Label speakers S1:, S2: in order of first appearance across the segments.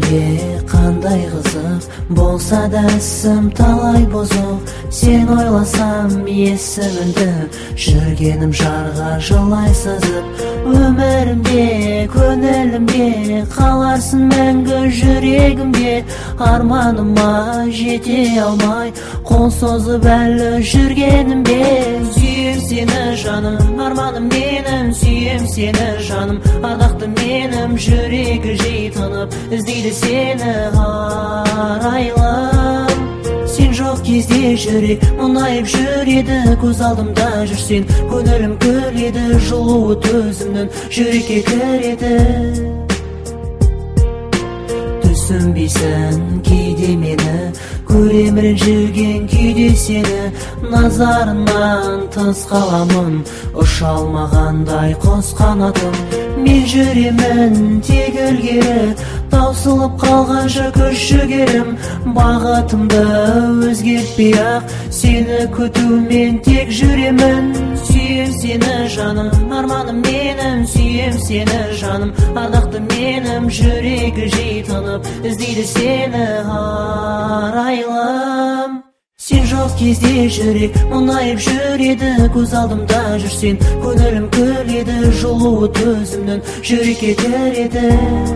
S1: Сенбе қандай қызық, болса да ісім талай бұзық. Сен ойласам есіміңді, жүргенім жарға жылай сызып. Өмірімде, көңілімде қаларсың мәңгі жүрегімде. Арманыма жете алмай, қол созып әлі жүргенімде. Сүйем сені жаным, арманым менің, сүйем сені жаным, ардақты менің. Жүрегі жей тынып, іздейді сені арайлым. Сен жоқ кезде жүрек мұңайып жүреді, көз алдымда жүрсең көңілім көледі, жылуы төзімнің жүрекке кіреді. Түсінбейсің кейде мені, көремін жүрген күйде сені. Назарынан тыс қаламын, ұша алмағандай құс қанатым. Мен жүремін тек ілгері, таусылып қалғанша күш жігерім. Бағытымды өзгертпей ақ, сені күтумен тек жүремін. Сүйем сені жаным, арманым менің, сүйем сені жаным, ардақты менің. Жүрегі жей тынып, іздейді сені арайлым. Сен жоқ кезде жүрек мұңайып жүреді, көз алдымда жүрсең көңілім көледі, жылуы төзімнің жүрекке кіреді.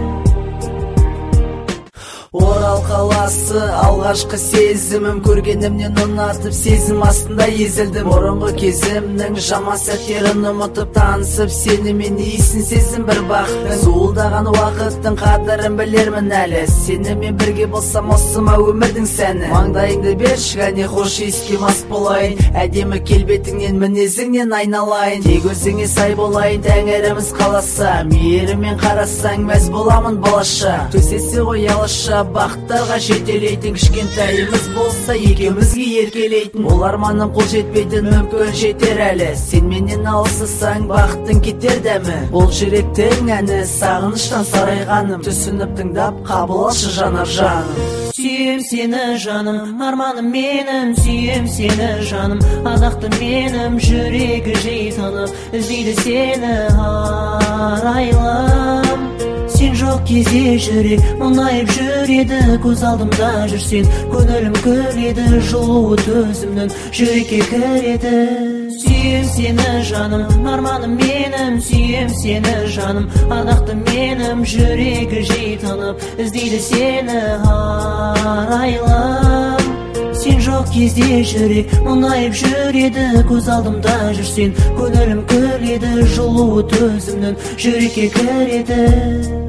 S2: Орал қаласы алғашқы сезімім, көргенімнен ұнатып сезім астында езілдім. Бұрынғы кезімнің жаман сәттерін ұмытып, танысып сенімен иісін сезім бір бақыттың. Суылдаған уақыттың қадірін білермін әлі, сенімен бірге болсам осыма өмірдің сәні. Маңдайыңды берші кәне хош иіске мас болайын, әдемі келбетіңнен мінезіңнен айналайын. Тек өзіңе сай болайын тәңіріміз қаласа, мейірімен қарасаң мәз боламын балаша. Төсесе ғой алаша, бақыттарға жетелейтін, кішкентайымыз болса екеумізге еркелейтін. Ол арманым қол жетпейтін, мүмкін жетер әлі, сен менен алысысаң бақыттың кетер дәмі. Ол жүректің әні сағыныштан сарайғаным, түсініп тыңдап қабыл алшы жанар жаным.
S1: Сүйем сені жаным, арманым менің, сүйем сені жаным, ардақты менің. Жүрегі жей тынып, іздейді сені арайлым. Сен жоқ кезде жүрек мұңайып жүреді, көз алдымда жүрсең көңілім көледі, жылуы төзімнің жүрекке кіреді. Сүйем сені жаным, арманым менің, сүйем сені жаным, ардақты менің. Жүрегі жей тынып, іздейді сені арайлым. Сен жоқ кезде жүрек мұңайып жүреді, көз алдымда жүрсең көңілім көледі, жылуы төзімнің жүрекке кіреді.